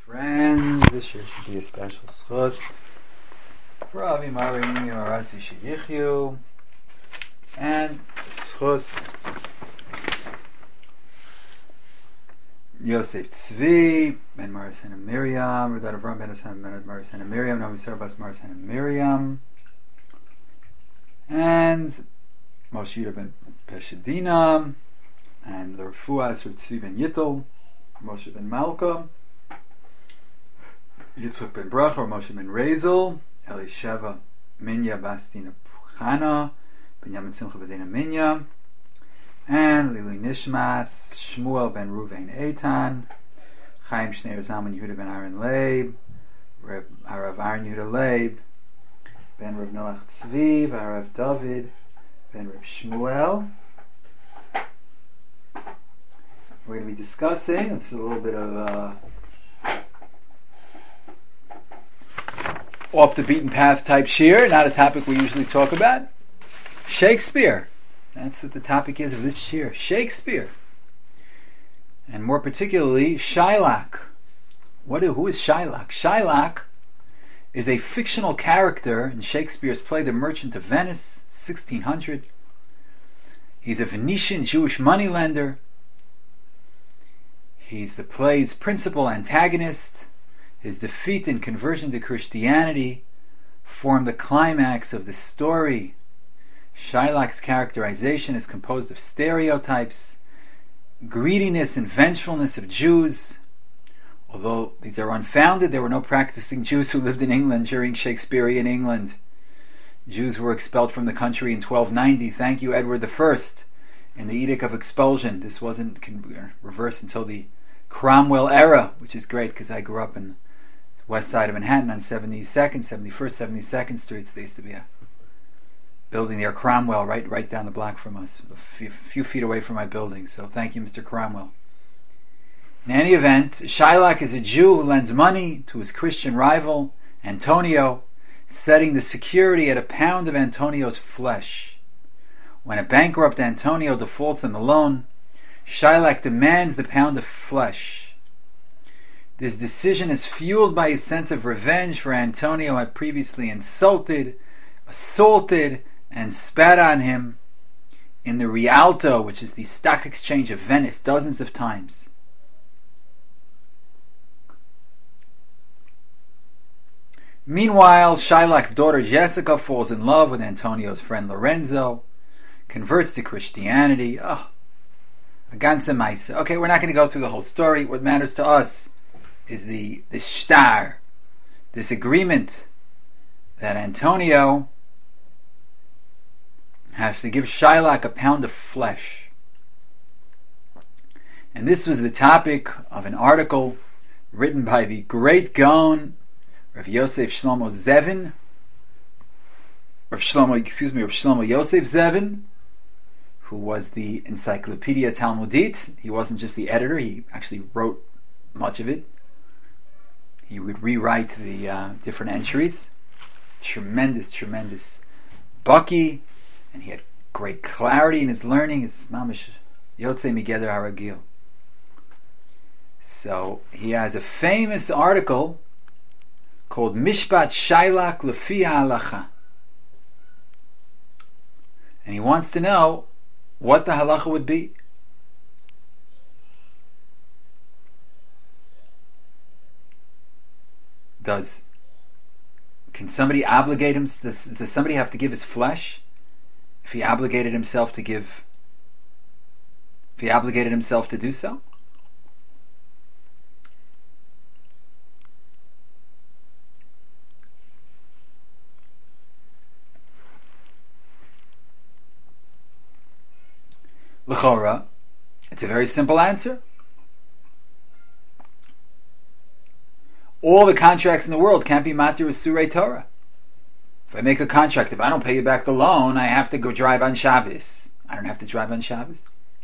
friends, this year should be a special schus for Avi Marim Marasi Sheyichyu and schus Yosef Tzvi ben Marasena Miriam, Radat Avram ben Hassan ben Marasena Miriam, Naomi Sarbas Marasena Miriam, and Moshe Yudah ben Peshadina, and the Refuas for Tzvi ben Yittel, Moshe ben Malka, Yitzchak ben Bracha, Moshe ben Rezel, Elisheva Minya Bastina Puchana, Benjamin Simcha Badena Minya, and Lili Nishmas, Shmuel ben Ruvain Eitan, Chaim Shneir Zalman Yehuda ben Aaron Leib, Rav Aaron Yehuda Leib, ben Rav Noach Tzvi, Rav David, ben Rav Shmuel. We're going to be discussing, it's a little bit of off the beaten path type shir, not a topic we usually talk about. Shakespeare. That's what the topic is of this shir. Shakespeare. And more particularly, Shylock. Who is Shylock? Shylock is a fictional character in Shakespeare's play The Merchant of Venice, 1600. He's a Venetian Jewish moneylender. He's the play's principal antagonist. His defeat and conversion to Christianity form the climax of the story. Shylock's characterization is composed of stereotypes, greediness and vengefulness of Jews. Although these are unfounded, there were no practicing Jews who lived in England during Shakespearean England. Jews were expelled from the country in 1290. Thank you, Edward I, in the Edict of Expulsion. This wasn't reversed until the Cromwell era, which is great because I grew up in the west side of Manhattan on 71st, 72nd Streets. There used to be a building there, Cromwell, right down the block from us, a few feet away from my building. So thank you, Mr. Cromwell. In any event, Shylock is a Jew who lends money to his Christian rival, Antonio, setting the security at a pound of Antonio's flesh. When a bankrupt Antonio defaults on the loan, Shylock demands the pound of flesh. This decision is fueled by his sense of revenge for Antonio had previously insulted, assaulted, and spat on him in the Rialto, which is the stock exchange of Venice, dozens of times. Meanwhile, Shylock's daughter Jessica falls in love with Antonio's friend Lorenzo, converts to Christianity. A ganze Meise. Okay, we're not going to go through the whole story. What matters to us is the shtar, this agreement that Antonio has to give Shylock a pound of flesh. And this was the topic of an article written by the great Gaon Rav Yosef Shlomo Zevin, Rav Shlomo Yosef Zevin, who was the Encyclopedia Talmudit. He wasn't just the editor, he actually wrote much of it. He would rewrite the different entries. Tremendous Bucky, and he had great clarity in his learning. It's mamish Yotzei Migeder Haragil. So he has a famous article called Mishpat Shylock Lefi Halacha, and he wants to know what the halacha would be. Can somebody obligate him? Does somebody have to give his flesh? If he obligated himself to do so? L'chora, it's a very simple answer. All the contracts in the world can't be matir with surei Torah. If I make a contract, if I don't pay you back the loan, I have to go drive on Shabbos. I don't have to drive on Shabbos.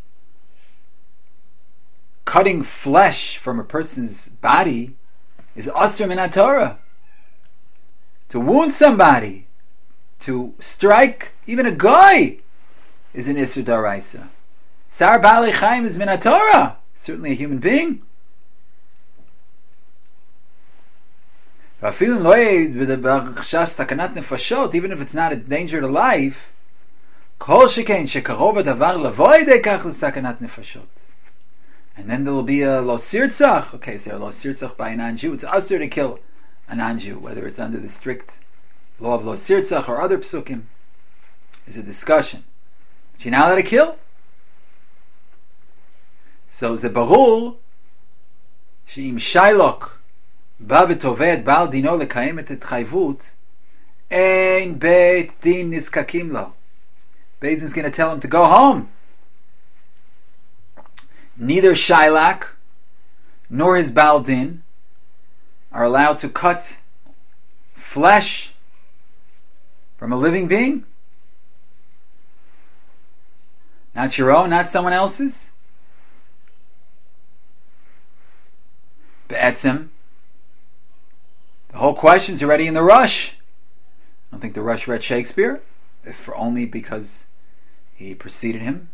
Cutting flesh from a person's body is asur min Torah. To wound somebody, to strike even a guy, is an isur daraisa. Sar Baalei Chaim is min Torah, certainly a human being. Even if it's not a danger to life, and then there will be a lo sirtzach. Okay, so lo sirtzach by a non-Jew. It's usher to kill a non-Jew, whether it's under the strict law of lo sirtzach or other psukim. There's a discussion. But you're not allowed to kill. So the barul sheim shailok ba v'toveh et bal dino lekayem et chayvut ein beit din niskakim lo. Beis Din's going to tell him to go home. Neither Shailak nor his Baal Din are allowed to cut flesh from a living being. Not your own, not someone else's. Be'etzim, the whole question's already in the Rush. I don't think the Rush read Shakespeare, if only because he preceded him.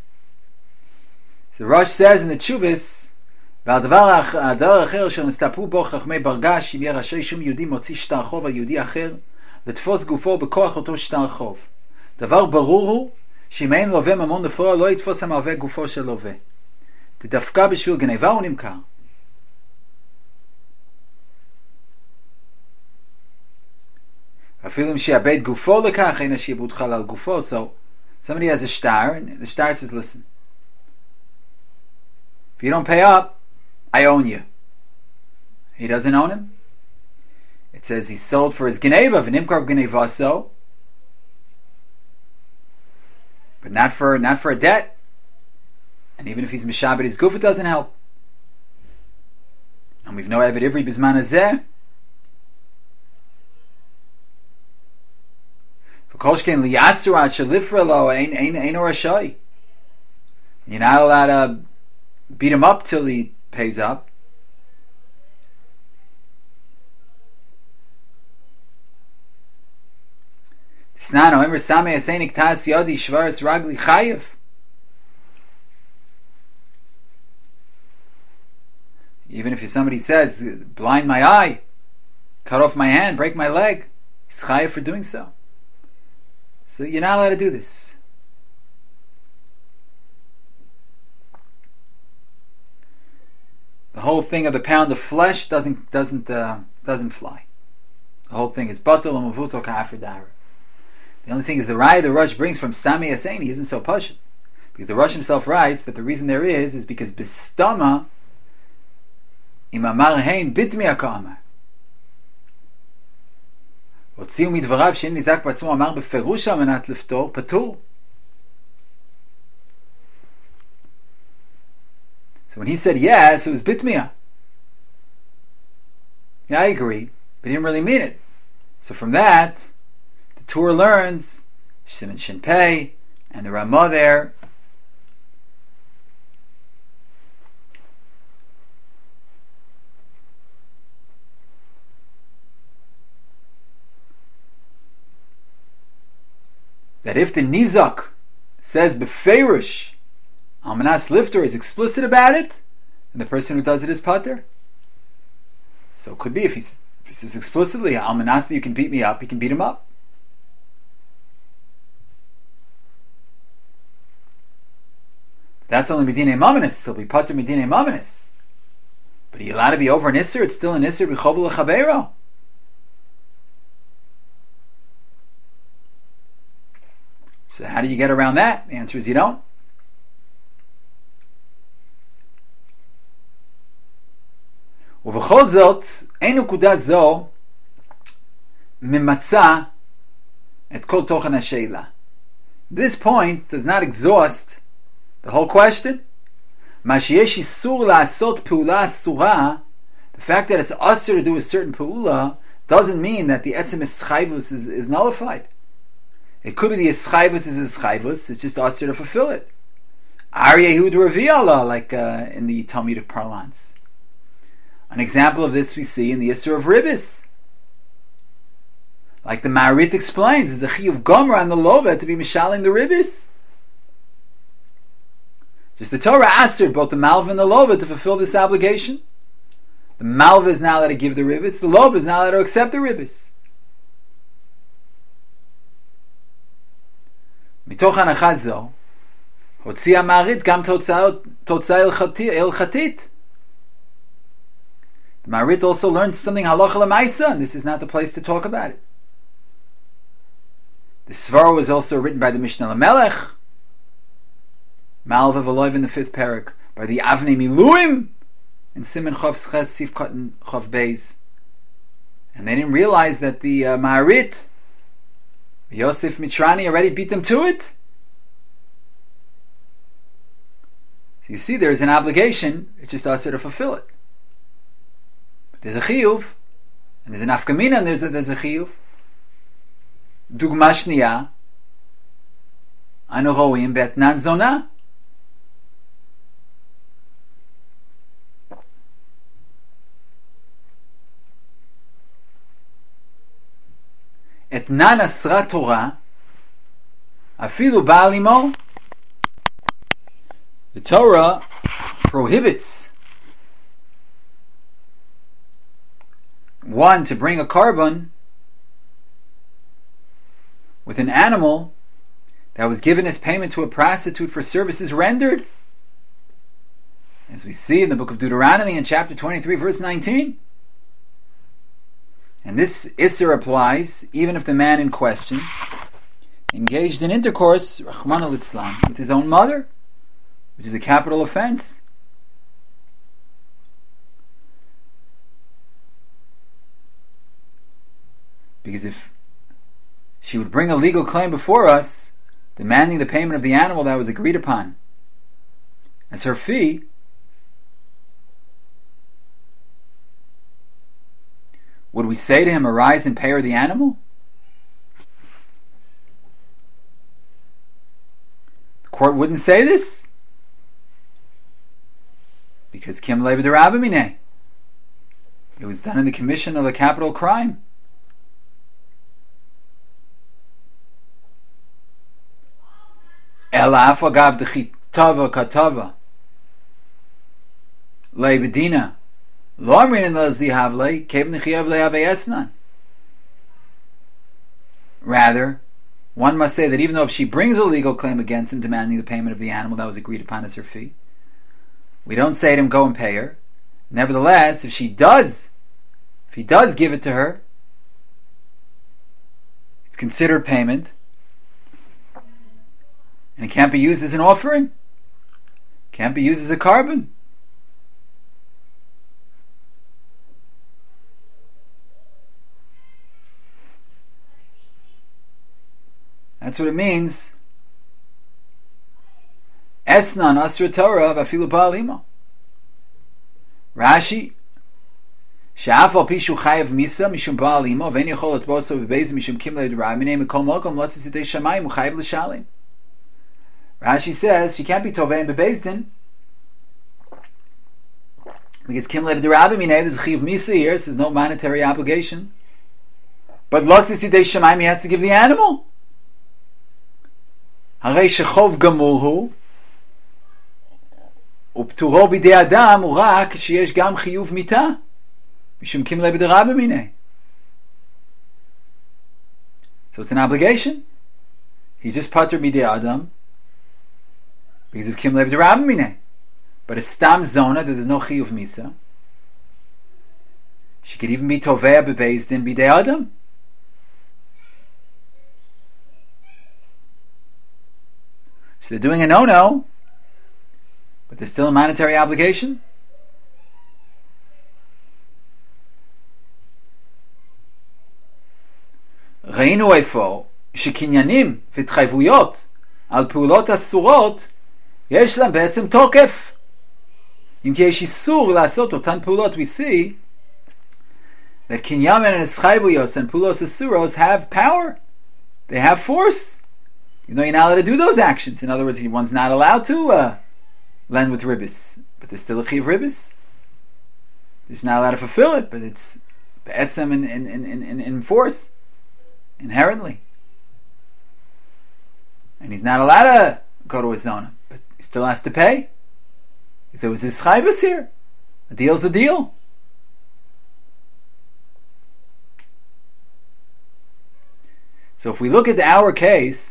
The Rush says in the Chuvas, והדבר האחר אשר נסתפרו בו חכמי ברגש אם יהיה רשאי שום יהודי מוציא שטר חוב על יהודי אחר לתפוס גופו בכוח אותו שטר חוב. דבר ברור הוא שאם אין לווה ממון לפרוע לא יתפוס המלווה גופו של לווה. דווקא בשביל גניבה הוא נמכר. אפילו אם שיאבד גופו לכך אין השיעבוד חל על גופו. So somebody has a star and the star says, listen, if you don't pay up, I own you. He doesn't own him. It says he sold for his geneva, v'nimkar genevaso, but not for a debt. And even if he's mishabed his guf, it doesn't help. And we've no eved ivri bizman hazeh. For kolshkein liyasurat shalifra lo ein orashai. You're not allowed to beat him up till he pays up. Snano emer sameh asenik tas yadi shvaris ragli chayev. Even if somebody says, blind my eye, cut off my hand, break my leg, he's chayev for doing so. So you're not allowed to do this. The whole thing of the pound of flesh doesn't fly. The whole thing is batel and mavuto ka'afridara. The only thing is the raya the Rush brings from Sami Aseni isn't so pashut, because the Rush himself writes that the reason there is because bistama im amar hein bitmi ha'ka'amar. הוציאו מדבריו שאם נזעק בעצמו אמר בפירוש על מנת לפתור, פטור. So when he said yes, it was bitmiyah. Yeah, I agree, but he didn't really mean it. So from that, the Torah learns, Shimon Shinpei, and the Ramah there, that if the Nizak says Beferish, Almanas Lifter is explicit about it, and the person who does it is Pater. So it could be if he says explicitly, Almanas, that you can beat me up, he can beat him up. That's only Medine Mamanis, he'll be Pater Medine Mamanis. But are you allowed to be over an Isser? It's still an Isser B'chovel L'chabeiro. So how do you get around that? The answer is you don't. ובכל זאת, אין נקודה זו ממצה את כל תוכן השאלה. This point does not exhaust the whole question. מה שיש איסור לעשות פעולה אסורה, the fact that it's asur to do a certain פעולה doesn't mean that the etzem eschayvus is nullified. It could be the eschayvus is eschayvus, it's just asur to fulfill it. Aryeh Hud Ravi Allah, like in the Talmudic parlance. An example of this we see in the Isser of Ribbis. Like the Maharit explains, there's a chiyuv gomer on the lova to be mishaling the Ribbis. Just the Torah assured both the Malva and the lova to fulfill this obligation. The malva is not allowed to give the ribbis. The loba is not allowed to accept the ribbis. מתוך הנחה זו, הוציא המעריד גם תוצאה הלכתית. The Maharit also learned something halacha l'maisa, and this is not the place to talk about it. The Svara was also written by the Mishnah Lamelech, Malva V'loiv in the 5th parak, by the Avnei Miluim in Siman Chav Ches Sif Katan Chav Beis, and they didn't realize that the Maharit Yosef Mitrani already beat them to it. So you see, there is an obligation; it's just us to fulfill it. But there's a chiyuv, and there's an afkamina, and there's a chiyuv. Dugma shniya, anu roim be'etnan zona. Etnan asra Torah, afilu ba'alimo. The Torah prohibits one to bring a carbon with an animal that was given as payment to a prostitute for services rendered, as we see in the book of Deuteronomy in chapter 23 verse 19. And this Isser applies even if the man in question engaged in intercourse, Rahman al-Islam, with his own mother, which is a capital offense. Because if she would bring a legal claim before us, demanding the payment of the animal that was agreed upon as her fee, would we say to him, arise and pay her the animal? The court wouldn't say this, because Kim Leib Rabamine, it was done in the commission of a capital crime. Elaf agav dechitava katava leibedina lo amrin in lezihavle kev nechiyav lehavayesnan. Rather, one must say that even though if she brings a legal claim against him demanding the payment of the animal that was agreed upon as her fee, we don't say to him, go and pay her. Nevertheless, if he does give it to her, it's considered payment, and it can't be used as an offering, can't be used as a carbon. That's what it means. Esnan asra Torah v'afilu ba'alimo. Rashi, she'af al pi shu chayav misa mishum ba'alimo v'en yachol etboso v'beis mishum kim le'drab minei mikol mokom lotzis yidei shamayim u'chayav l'shalim. Rashi says she can't be tovei and bebezdin because kim le'drab minei, there's a chiv misa here, so there's no monetary obligation. But lotzis yidei shamayim, he has to give the animal. Harei shechov gamurhu ופטורו בידי אדם הוא רק שיש גם חיוב מיתה משום קימלה בדרה במיני. So it's an obligation. He just pater biday adam because of kimle b'dera b'minei. But a stam zona that there's no chiyuv misa, she could even be tovea bebeis din biday adam. So they're doing a no-no, but there's still a monetary obligation. ראינו איפה שקניינים והתחייבויות על פעולות אסורות יש להם בעצם תוקף. אם כי יש איסור לעשות אותן פעולות, we see that קניין and התחייבויות and פעולות אסורות have power, they have force. You know, you're not allowed to do those actions. In other words, one's not allowed to lend with ribbis, but there's still a chiv ribbis. He's not allowed to fulfill it, but it's be'etzem in force, inherently. And he's not allowed to go to a zona, but he still has to pay. If there was his chayvus here, a deal's a deal. So if we look at our case,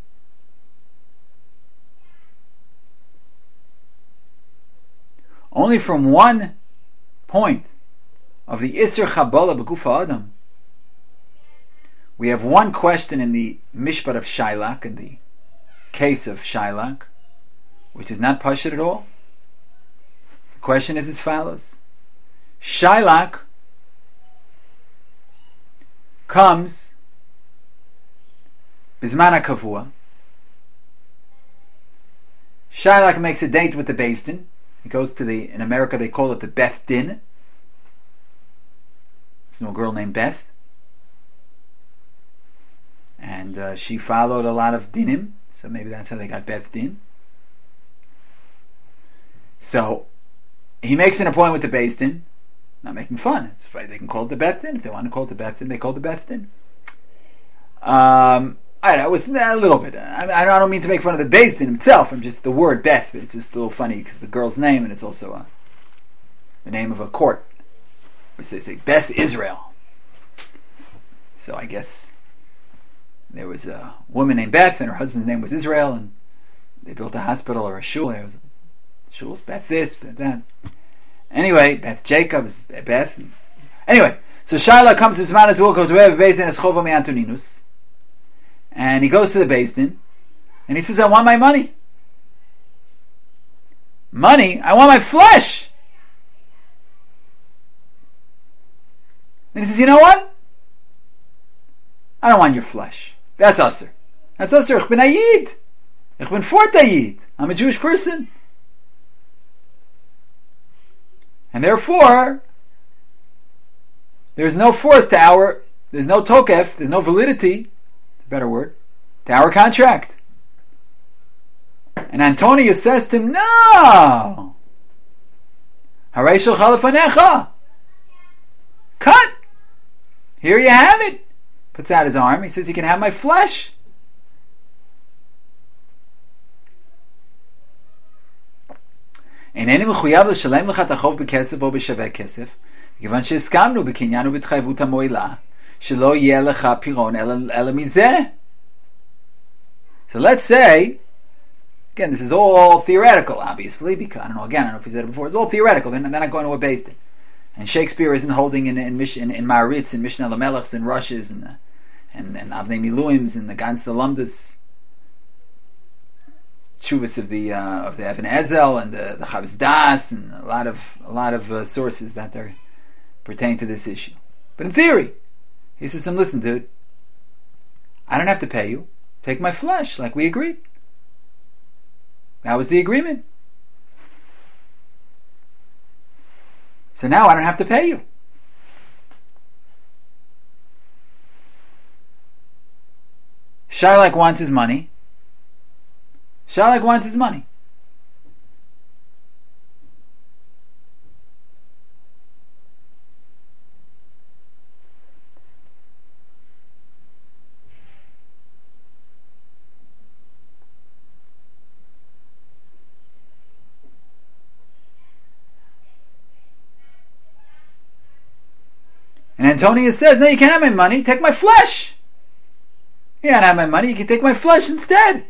only from one point of the Isser Chabola B'Gufa Adam, we have one question in the Mishpat of Shailak, in the case of Shailak, which is not Pashut at all. The question is as follows. Shailak comes Bizman HaKavua. Shailak makes a date with the Beis Din. He goes to in America they call it the Beth Din. There's no girl named Beth. And she followed a lot of dinim, so maybe that's how they got Beth Din. So he makes an appointment with the Beis Din. Not making fun. They can call it the Beth Din. If they want to call it the Beth Din, they call it the Beth Din. I don't know, it was a little bit. I don't mean to make fun of the Beis Din himself. I'm just the word Beth. It's just a little funny because the girl's name, and it's also the name of a court. Which they say Beth Israel. So I guess there was a woman named Beth, and her husband's name was Israel, and they built a hospital or a shul. There was shul's Beth this, Beth that. Anyway, Beth Jacob is Beth. Anyway, so Shaila comes to Zman Azul, goes to Beis Din Eschova Mi Antoninus, and he goes to the Beis Din, and he says, "I want my money. Money? I want my flesh." And he says, "You know what? I don't want your flesh. That's usser. That's usser. Ich bin a Yid. Ich bin fort a Yid. I'm a Jewish person. And therefore, there's no force to there's no tokef, there's no validity, a better word, to our contract." And Antonius says to him, "No! Harei shelcha lefanecha. Cut! Here you have it." Puts out his arm. He says, "You can have my flesh." "אינני מחויב לשלם לך את החוב בכסף או בשווה כסף, מכיוון שהסכמנו בקניין ובהתחייבות המועילה, שלא יהיה לך פירעון אלא מזה." So let's say, again, this is all theoretical, obviously, because I don't know if he said it before, it's all theoretical, they're not going to a Beis Din. And Shakespeare isn't holding in Maritz and Mishnah Lamelechs and Rushes and Avnei Miluims and the Gans Lamdas Chuvas of the Even Ezel and the Chavis Das and a lot of sources that pertain to this issue. But in theory, he says to him, "Listen, dude, I don't have to pay you. Take my flesh, like we agreed. That was the agreement. So now I don't have to pay you." Shailak wants his money. Shailak wants his money. And Antonius says, "No, you can't have my money. Take my flesh. You can't have my money. You can take my flesh instead."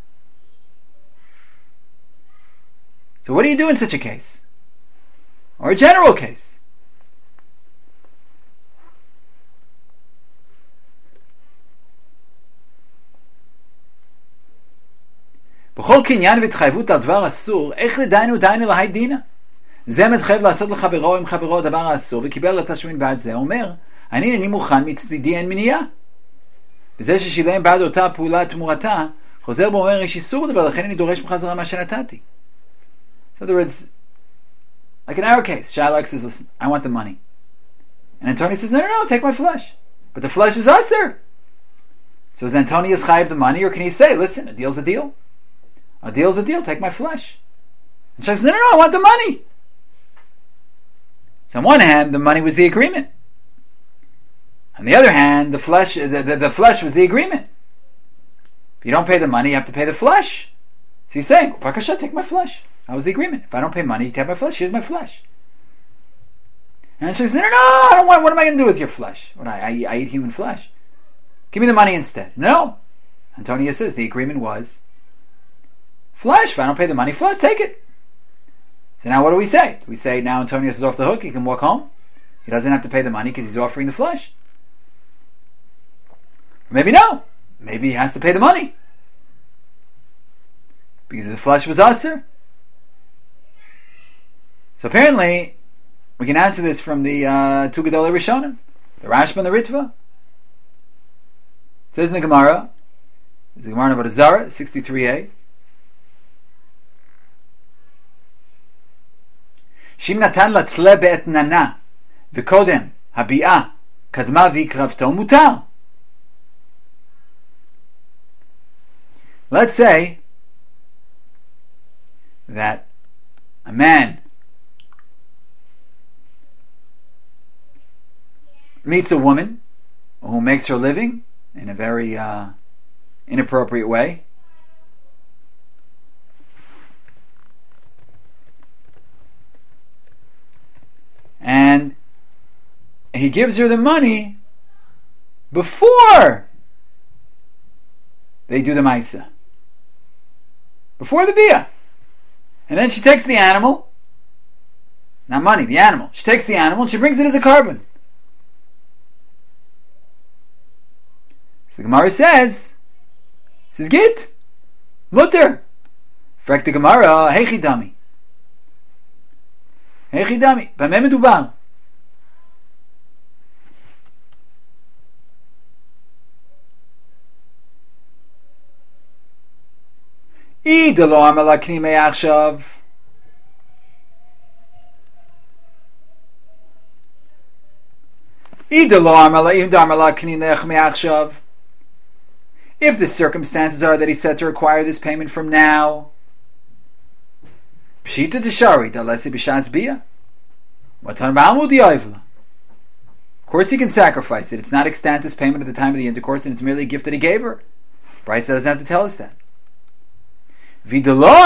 So what do you do in such a case? Or a general case? בכל קניין והתחייבות על דבר אסור, איך לדיינו דיינו להי דינה? זה מתחייב לעשות לחברו עם חברו הדבר האסור, וקיבל לתשמין בעד זה, אומר, אני מוכן מצדידי אין מניעה. וזה ששילם בעד אותה פעולה תמורתה, חוזר בו אומר, יש איסור דבר, לכן אני דורש בחזרה מה שנתתי. In other words, like in our case, Shailak says, "Listen, I want the money." And Antonius says, no, take my flesh. But the flesh is usher. So is Antonius chayiv the money, or can he say, "Listen, a deal's a deal. A deal's a deal, take my flesh." And Shailak says, no, I want the money. So on one hand, the money was the agreement. On the other hand, the flesh was the agreement. If you don't pay the money, you have to pay the flesh. So he's saying, "Bakasha, take my flesh." That was the agreement. If I don't pay money, you take my flesh. Here's my flesh. And she says, no, I don't want. What am I going to do with your flesh? I eat human flesh. Give me the money instead. No. Antonia says the agreement was flesh. If I don't pay the money, flesh, take it. So now what do we say? Do we say now Antonius is off the hook, he can walk home? He doesn't have to pay the money because he's offering the flesh. Or maybe no. Maybe he has to pay the money because the flesh was usher. So apparently, we can answer this from the two Gedolei Rishonim, the Rashba and the Ritva. It says in the Gemara, there's a Gemara about Zara, 63a. Shim natan la tle be'et nana v'kodem habi'ah kadma v'ikravto mutar. Let's say that a man meets a woman who makes her living in a very inappropriate way. And he gives her the money before they do the Maisa. Before the Bia. And then she takes the animal, not money, the animal. She takes the animal and she brings it as a carbon. So the Gemara says Git, mutter. Fragt the Gemara, Heichi dami. Heichi dami. B'meh medubar. Ida lo amar la kni me'achshav. Ida lo amar la im damar la kni me'achshav. If the circumstances are that he said to require this payment from now, pshita deshari dalesi b'shas bia. Matan ba'amud yavla. Of course, he can sacrifice it. It's not extant this payment at the time of the intercourse, and it's merely a gift that he gave her. Bryce doesn't have to tell us that. And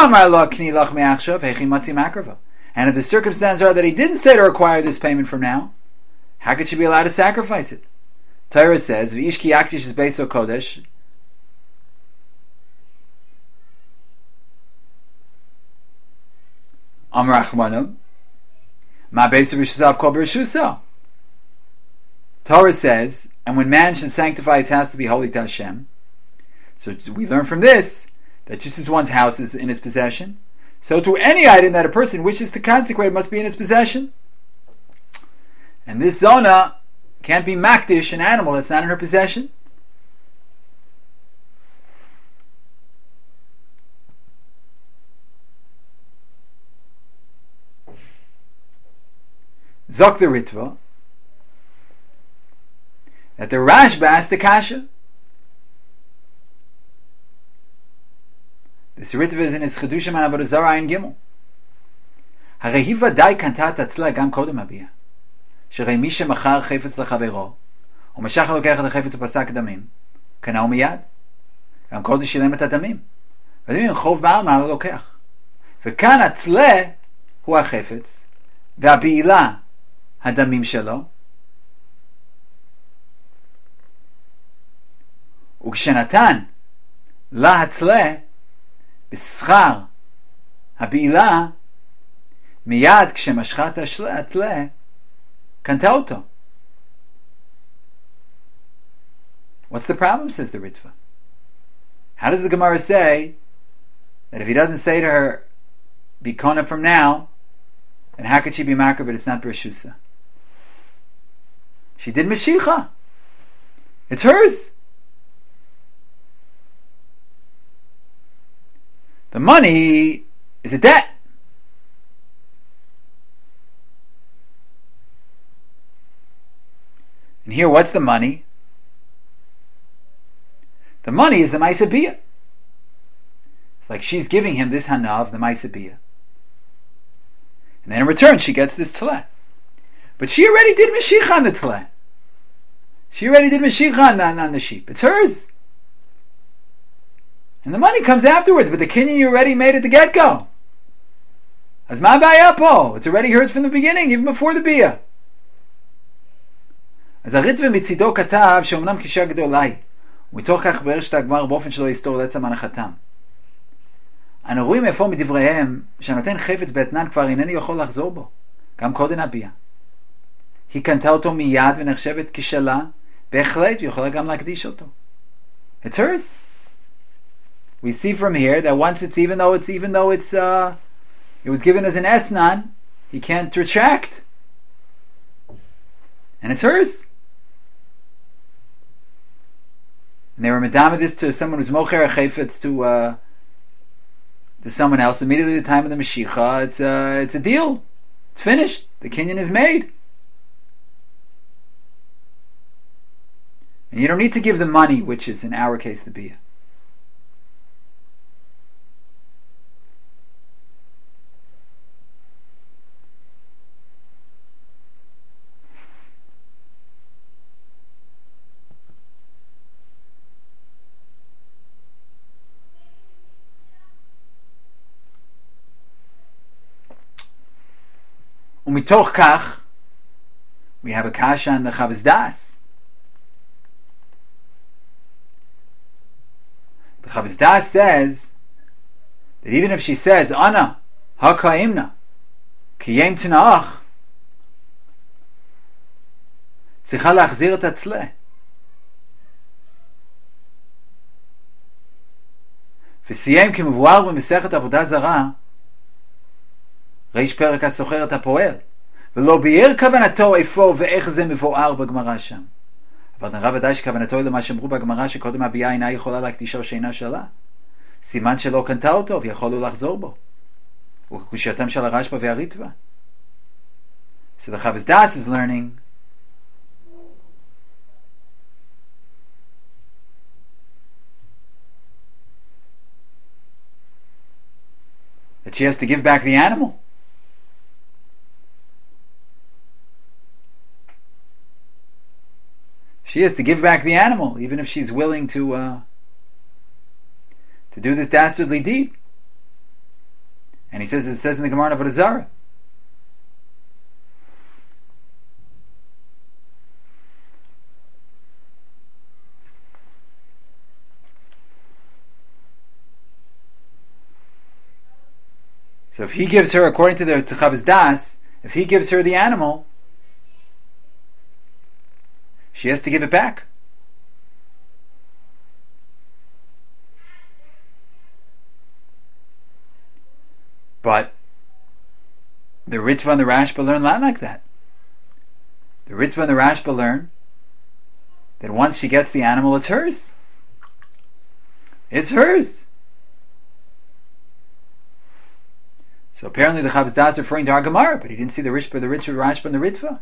if the circumstances are that he didn't say to require this payment from now, how could she be allowed to sacrifice it? Torah says, "V'ish ki yakdish es beiso kodesh." Amar Achmanim, "Ma beiso b'shusav kol b'shusa." Torah says, and when man should sanctify his house to be holy to Hashem, so we learn from this that just as one's house is in his possession, so to any item that a person wishes to consecrate must be in his possession. And this zona can't be makdish, an animal that's not in her possession. Zok the Ritva, that the Rashba asked the Kasha. This Ritva is in his Chedushim on Avodah Zarah in Gimel. Harei hi vadai kanta tatla gam kodem habia. Sherei mi shemachar chayfetz lechavero, u'mashach lokech et chayfetz u'pasak damim, kana umiyad. Gam kodem shilem et הדמים. ואם אם חוב בעל מה לא לוקח. וכאן התלה הוא החפץ, והבעילה הדמים שלו. וכשנתן לה התלה בשכר הבעילה, מיד כשמשכה את התלה קנתה אותו. What's the problem, says the Ritva? How does the Gemara say that if he doesn't say to her, be kona from now, then how could she be makar, but it's not b'reshusa? She did meshicha. It's hers. The money is a debt. And here, what's the money? The money is the Maisa Bia. It's like she's giving him this hanav, the Maisa Bia. And then in return, she gets this Tleh. But she already did Mashiach on the Tleh. She already did Mashiach on the sheep. It's hers. And the money comes afterwards, but the kinyan you already made at the get-go. As ma bayapo. It's already hers from the beginning, even before the Bia. As a Ritva mitzido katav she'omnam kisha gedolai ומתוך כך ברשת הגמר באופן שלא יסתור לעצם הנחתם. אנו רואים איפה מדבריהם שהנותן חפץ באתנן כבר אינני יכול לחזור בו, גם קודם הביאה. היא קנתה אותו מיד ונחשבת כשלה, בהחלט ויכולה גם להקדיש אותו. It's hers. We see from here that once it's even though it was given as an esnan, he can't retract, and it's hers. And they were medama this to someone who's mocher chayfetz to someone else immediately at the time of the Mashiach. It's a deal. It's finished. The kinyan is made. And you don't need to give the money, which is in our case the biyah. ומתוך כך, we have a kasha on the Chavos Das. The Chavos Das says that even if she says, Ana, ha'ka'imna, kiyem t'na'ach, tzricha להחזיר את התלה. וסיים כמבואר במסכת עבודה זרה, ריש פרק הסוחר את הפועל, ולא ביאר כוונתו איפה ואיך זה מבואר בגמרא שם. אבל נראה ודאי שכוונתו היא למה שאמרו בגמרא שקודם הביאה אינה יכולה להקדישו שאינה שלה. סימן שלא קנתה אותו ויכולו לחזור בו. וקושייתם של הרשב"א והריטב"א. So the Chavos Das is learning that she has to give back the animal. She has to give back the animal, even if she's willing to do this dastardly deed. And it says in the Gemara of Avodah Zarah. So if he gives her, according to the Chavos Das, if he gives her the animal, she has to give it back. But the Ritva and the Rashba learn not like that. The Ritva and the Rashba learn that once she gets the animal, it's hers. It's hers. So apparently the Chavos Das is referring to our Gemara, but he didn't see the Rishba, the Rashba, and the Ritva.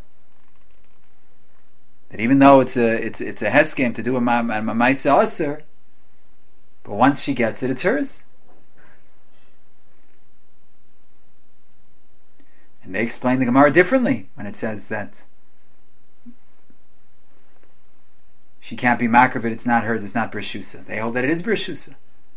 That even though it's a heskem to do a ma'aseh aser, but once she gets it, it's hers. And they explain the Gemara differently when it says that she can't be makriv it, it's not hers, it's not b'rishusa. They hold that it is b'rishusa.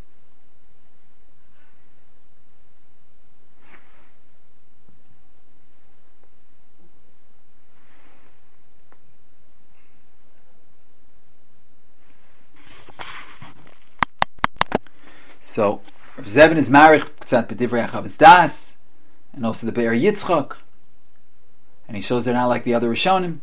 So, Rav Zevin is marich tzat b'divrei Chavos Das, and also the Be'er Yitzchak, and he shows they're not like the other Rishonim.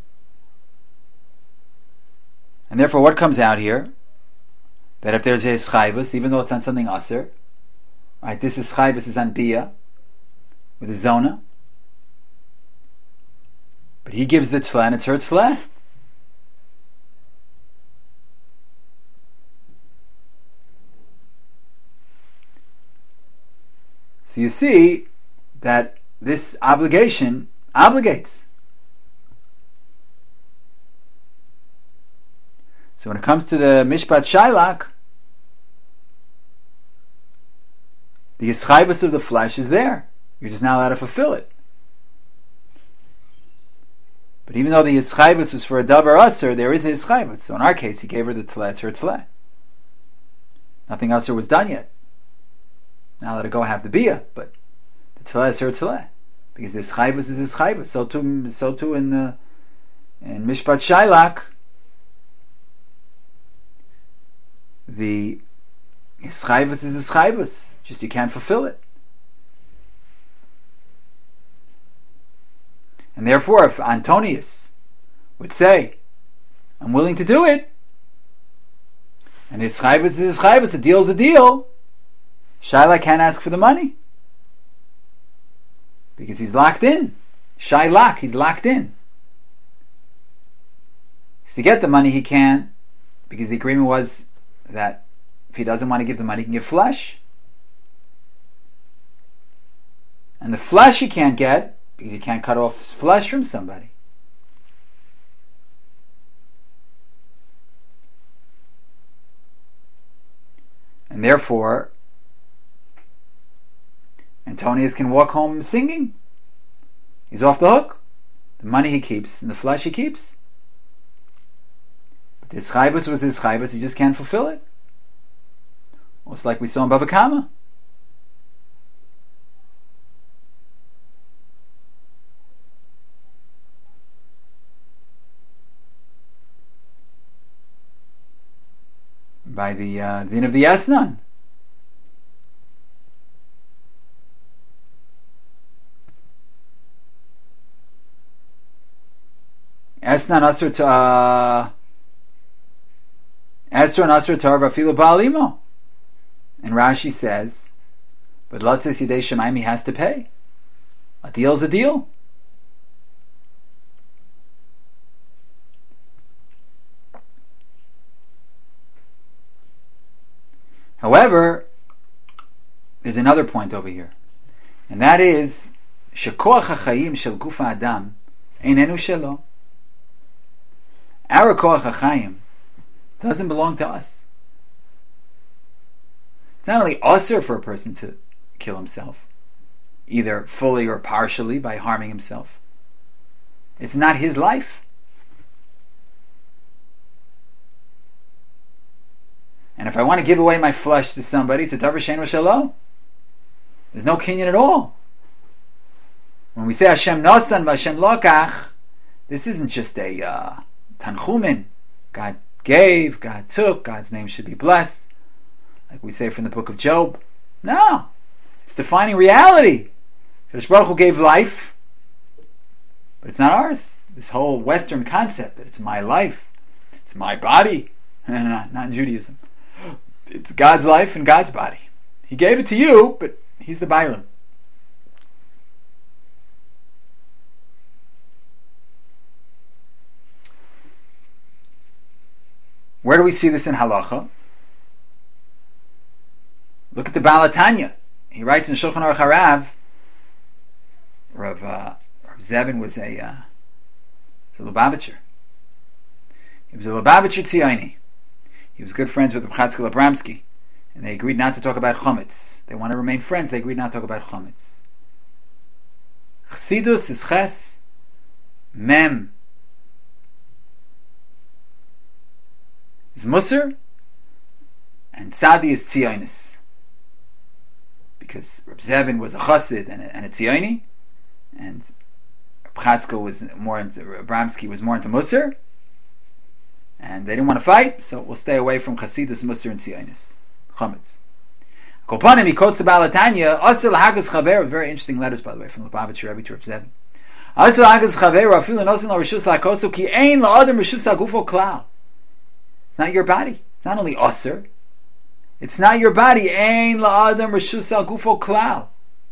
And therefore, what comes out here? That if there's a schayvus, even though it's on something aser, right? This is schayvus is on bia with a zona, but he gives the tefillah, and it's her tefillah. So you see that this obligation obligates. So when it comes to the Mishpat Shailak, the yischayvus of the flesh is there. You're just not allowed to fulfill it. But even though the yischayvus was for a davar aser, there is a yischayvus. So in our case, he gave her the tleh, it's her tleh. Nothing aser was done yet. Now let her go have the bia, but the tleh is her tleh, because this chayvus is his chayvus. So too in Mishpat Shailak, the Eschayvus is Eschayvus, just you can't fulfill it. And therefore, if Antonius would say, I'm willing to do it, and Eschayvus is Eschayvus, a deal's a deal, Shaila can't ask for the money. Because he's locked in. Shailak, he's locked in. To get the money he can, because the agreement was that if he doesn't want to give the money, he can give flesh. And the flesh he can't get, because he can't cut off his flesh from somebody. And therefore, Antonius can walk home singing. He's off the hook. The money he keeps, and the flesh he keeps. But his chaybus was his chaybus, he just can't fulfill it. Almost like we saw in Bava Kama. By the din of the Esnan. Esnan asur to Esra and asur tarva filu ba'alimo. And Rashi says, but Latzis Yidei Shemaim, he has to pay. A deal's a deal. However, there's another point over here, and that is shekoach hachayim shel gufa adam einenu shelo. Our koach hachayim doesn't belong to us. It's not only usher for a person to kill himself, either fully or partially by harming himself. It's not his life. And if I want to give away my flesh to somebody, it's a davar she'eino shelo. There's no kinyan at all. When we say Hashem nosan v'Hashem lokach, this isn't just a tanchumin. God gave, God took, God's name should be blessed, like we say from the book of Job. No, it's defining reality. Kadosh Baruch Hu gave life, but it's not ours. This whole Western concept that it's my life, it's my body, not in Judaism. It's God's life and God's body. He gave it to you, but He's the Bailam. Where do we see this in halacha? Look at the Baal HaTanya. He writes in Shulchan Aruch Harav, Rav Zevin was a Lubavitcher. He was a Lubavitcher Tziyoni. He was good friends with Reb Chatzkel Abramsky, and they agreed not to talk about Chometz. They want to remain friends, they agreed not to talk about Chometz. Chassidus is Ches, Mem is Musar, and Tzadi is Tziyonis. Because Reb Zevin was a Chassid and a Tziyoni, and Reb Chatzkel was more into, Abramsky was more into Musar, and they didn't want to fight, so we'll stay away from Chasidus, Musar, and Tzionis. Chometz. Kolpanim, he quotes the Baal HaTanya, Asur l'hagas chaver, very interesting letters, by the way, from the Lubavitcher Rebbe to Reb Zevin. Asur l'hagas chaver, afilu nosin lo rishus lakosu, ki ein la'adam rishus hagufo klal. It's not your body. It's not only Asur. It's not your body. Ein la'adam rishus hagufo klal.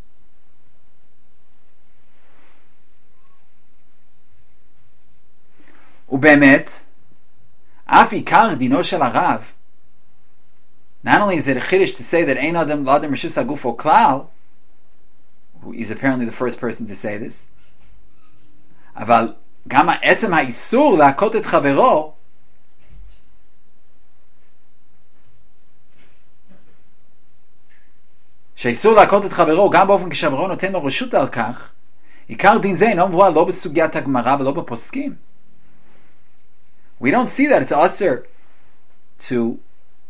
Ubemet, Afi kar dino shel harav. Not only is it a chiddush to say that ein adam l'adam rishus hagufo klal, who is apparently the first person to say this, aval gam ha'etzem ha'isur la'akot et chavero, שאיסור להכות את חברו גם באופן כשחברו נותן לו רשות על כך, עיקר דין זה אינו מבואר לא בסוגיית הגמרא ולא בפוסקים. We don't see that it's usher to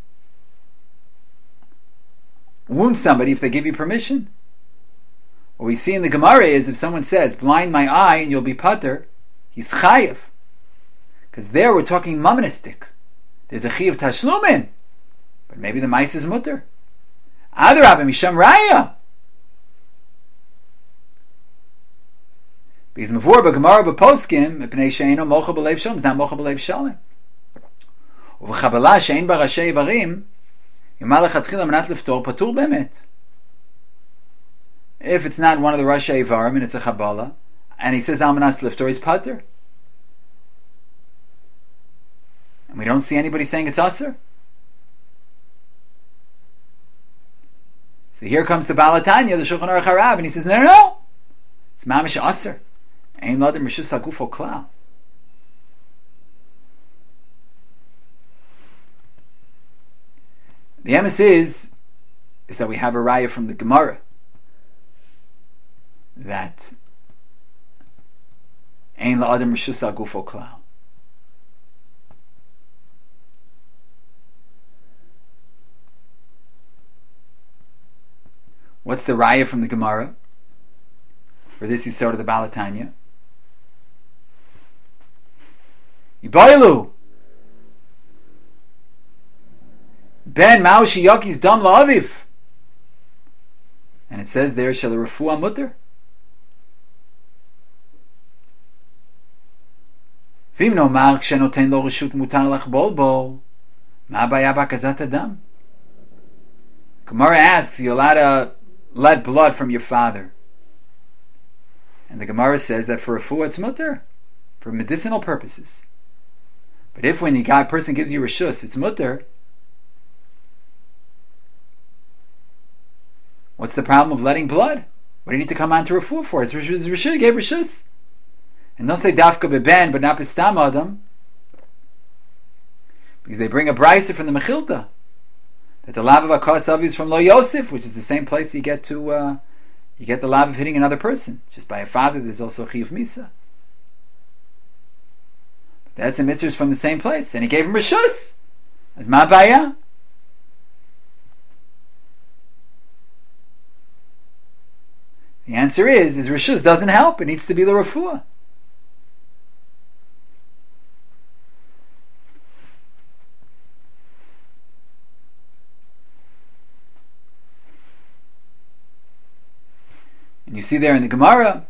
wound somebody if they give you permission. What we see in the Gemara is if someone says, blind my eye and you'll be pater, he's chayiv. Because there we're talking mammonistic. There's a chiv tashlumin. But maybe the mice is mutter. Adarabba misham raya. Because mavur b'gemara b'poskim mipnei she'eino mocha b'leiv shalom is not mocha b'leiv shalom. Uv'chabala she'ein bar rashei ivarim yomar lechatchila menat liftor patur bemet. If it's not one of the rashei ivarim and it's a chabala, and he says almanas liftor, he's patur. And we don't see anybody saying it's aser. So here comes the Balatanya, the Shulchan Aruch Harab, and he says, no, it's mamish aser. Ein ladim rishus hagufo klal. The emes is that we have a raya from the Gemara that ein ladim rishus hagufo klal. What's the raya from the Gemara? For this is sort of the Balatanya. Yibaylu Ben Maushi Yaki's Dam La'aviv. And it says there, Shel Refuah Mutter. Vim no mar kshenoten lo reshut mutar lachbol bo. Ma baya bakazat adam. Gemara asks, you're allowed to let blood from your father. And the Gemara says that for refuah it's mutter, for medicinal purposes. But if when the person gives you reshus, it's mutter, what's the problem of letting blood? What do you need to come on to refuah for? It's reshus, gave reshus. And don't say dafka beben, but not pistam adam, because they bring a brisa from the Mechilta that the lav of Akas Avi is from Lo Yosef, which is the same place you get to you get the lav of hitting another person. Just by a father, there's also chiyuv misa. But that's a mitzvah from the same place, and he gave him reshus. As ma baya. The answer is reshus doesn't help. It needs to be the refuah. And you see there in the Gemara,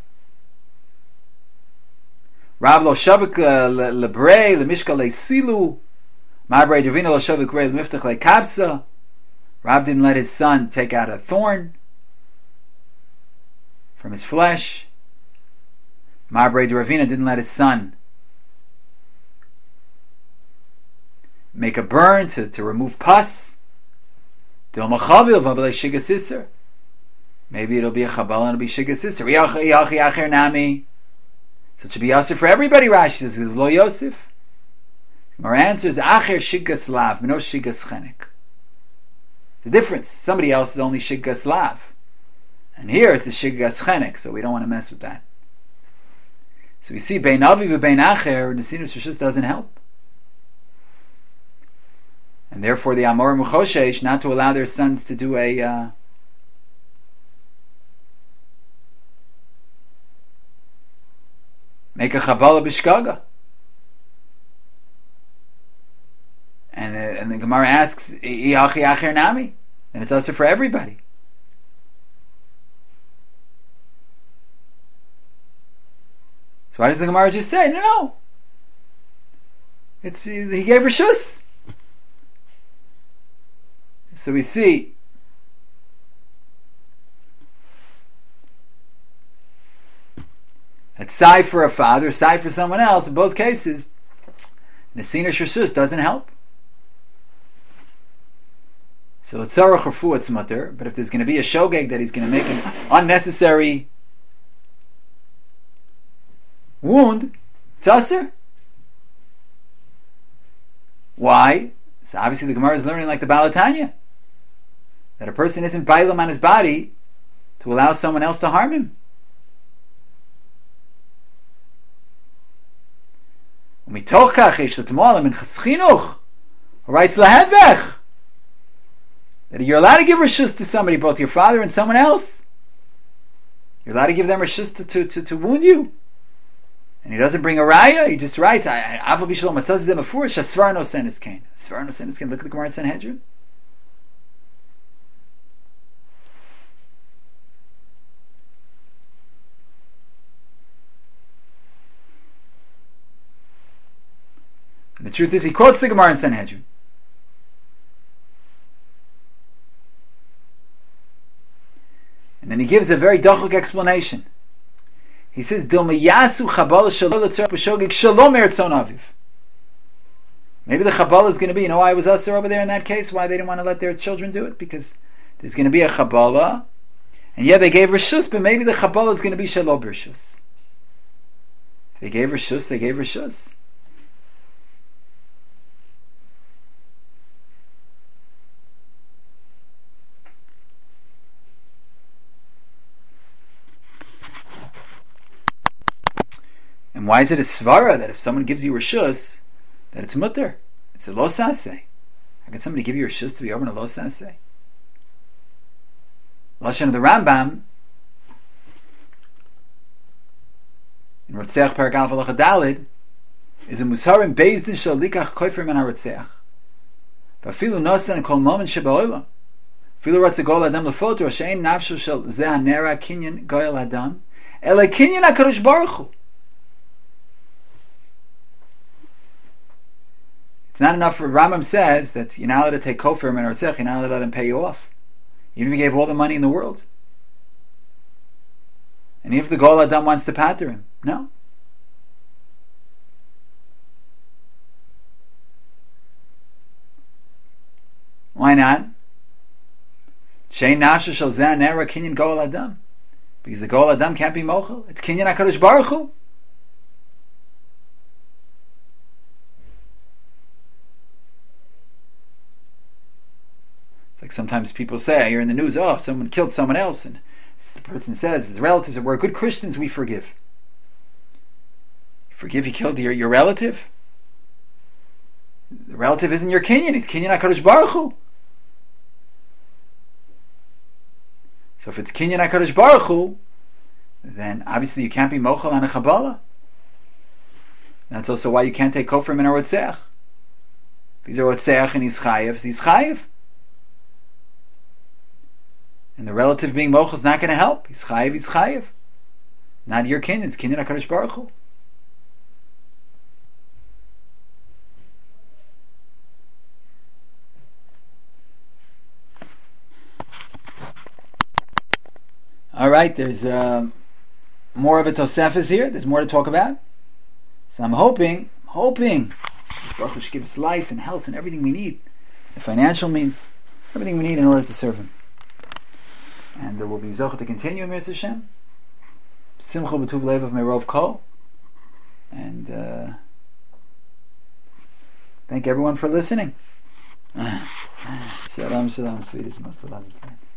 Rav lo shavik lebrei lemishka leisilu, Mabrei Davina lo shavik rei lemiftach lekabsa. Rav didn't let his son take out a thorn from his flesh. Mabrei Ravina didn't let his son make a burn to remove pus. Dil machavil v'abalei shigas iser. Maybe it'll be a chabal and it'll be shigas iser. Nami. So it should be aser for everybody. Rashi says lo Yosef. Our answer is acher shigas lav, no shigas chenek. The difference, somebody else is only shigas lav, and here it's a shigas chenek, so we don't want to mess with that. So we see bein avi v'bein acher, the sinus rishus doesn't help, and therefore the Amor Muchoshesh not to allow their sons to do a make a Chabala b'shkaga. And the Gemara asks, Iyachi acher nami? Then it's also for everybody. So why does the Gemara just say, no. It's he gave reshus. So we see that sai for a father, sai for someone else, in both cases, Nesina Shursus doesn't help. So it's Sarach or Fu, it's mutter, but if there's going to be a shogeg that he's going to make an unnecessary wound, it's aser. Why? So obviously the Gemara is learning like the Balatanya, that a person isn't bailam on his body to allow someone else to harm him. Umitochach yesh l'tmolim in chaschinuch, writes lahevech, that you're allowed to give reshus to somebody, both your father and someone else. You're allowed to give them reshus to wound you. And he doesn't bring a raya, he just writes, Aval b'shalom matzah zeh mefurish, hasvar no senis kain. Hasvar no senis kain, look at the Gemara in Sanhedrin. And the truth is, he quotes the Gemara in Sanhedrin. And then he gives a very dachuk explanation. He says, Maybe the Chabbalah is going to be, why it was Asur over there in that case? Why they didn't want to let their children do it? Because there's going to be a Chabbalah, and yeah, they gave Rishus, but maybe the Chabbalah is going to be Shelo B'Rishus. If they gave Rishus, they gave Rishus. And why is it a svara that if someone gives you rishus, that it's mutter? It's a lo saseh. How can somebody give you rishus to be over in a lo saseh? Lashon of the Rambam in Rotzeach Perek Aleph Halacha Dalid is a musarim beis din shel likach kofer min harotzeach. V'afilu nosan kol moment shebaolam. Filu ratze gol adam lefotor she'ein nafsho shel zeh hanera kinyan goyel adam ele kinyan HaKadosh Baruch Hu. It's not enough for Rambam says that you're not allowed to take kofar and rotzech, you're not allowed to let him pay you off. Even if he gave all the money in the world. And even if the Gol Adam wants to pater him, no. Why not? Shein nafsho shel zeh nera kinyan Gol Adam. Because the Gol Adam can't be mochel. It's kinyan HaKadosh Baruch Hu. Like sometimes people say, I hear in the news, someone killed someone else, and the person says, his relatives, we're good Christians, we forgive. You forgive he killed your relative? The relative isn't your kinyan, he's kinyan HaKadosh Baruch Hu. So if it's kinyan HaKadosh Baruch Hu, then obviously you can't be mochel on a Chabbalah. That's also why you can't take kofar min harotzeach. If he's a rotzeach and he's chayev. And the relative being mochel is not going to help. He's chayev. Not your kin, it's kinyan HaKadosh Baruch Hu. Alright, there's more of a Tosefes here. There's more to talk about. So I'm hoping Baruch Hu should give us life and health and everything we need. The financial means, everything we need in order to serve Him. And there will be zochah to continue in Mitzvah Hashem. Simcha b'tuv lev of Merov Kol. And thank everyone for listening. Shalom, sweetest, most beloved friends.